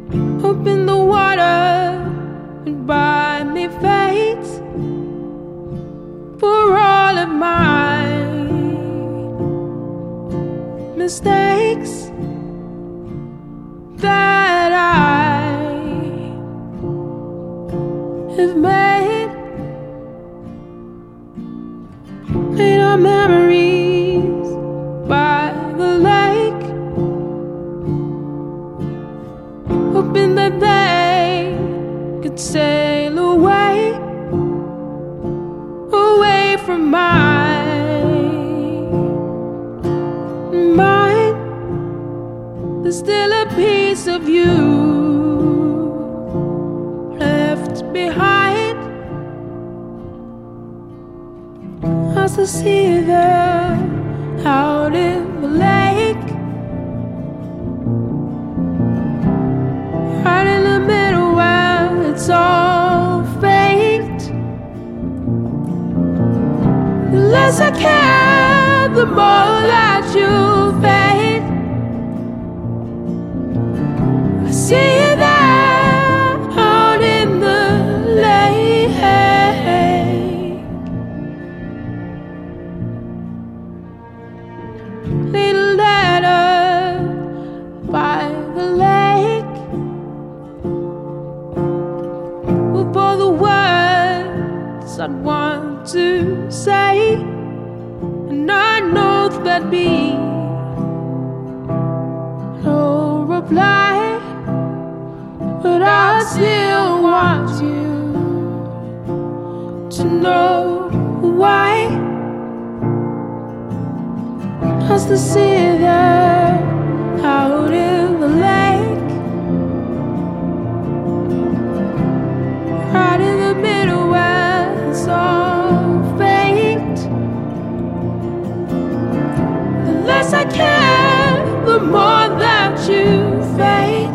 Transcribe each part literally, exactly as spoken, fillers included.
hoping the water would buy me fate for all of my mistakes that I have made. Made our memories by the lake, hoping that they could sail away, away from my mind. There's still a piece of you left behind. I still see there out in the lake, right in the middle where it's all fate. The less I care, the more that you fade. I see you there out in the lake, little letter by the lake, with all the words I'd want to say, and I know there'd be no reply, but I still want you to know why. I still see you there out in the lake, right in the middle where it's all fate. The less I care, the more that you fade.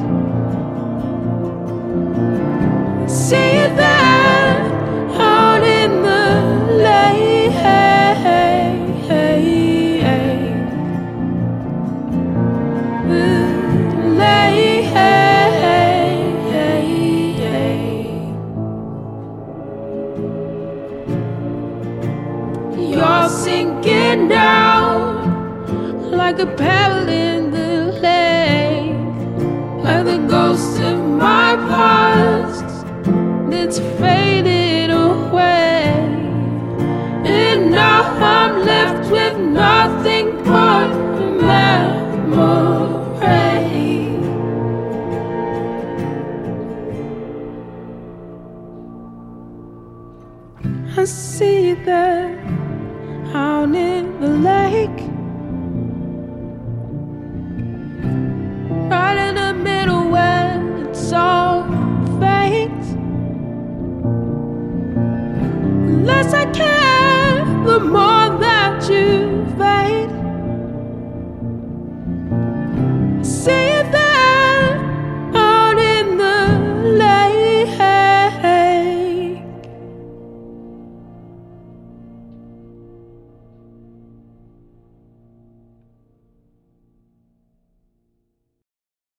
I see you there out in the lake, you're sinking down like a pebble in the lake, like the ghost of my past that's faded away. And now I'm left with nothing but a memory. I see that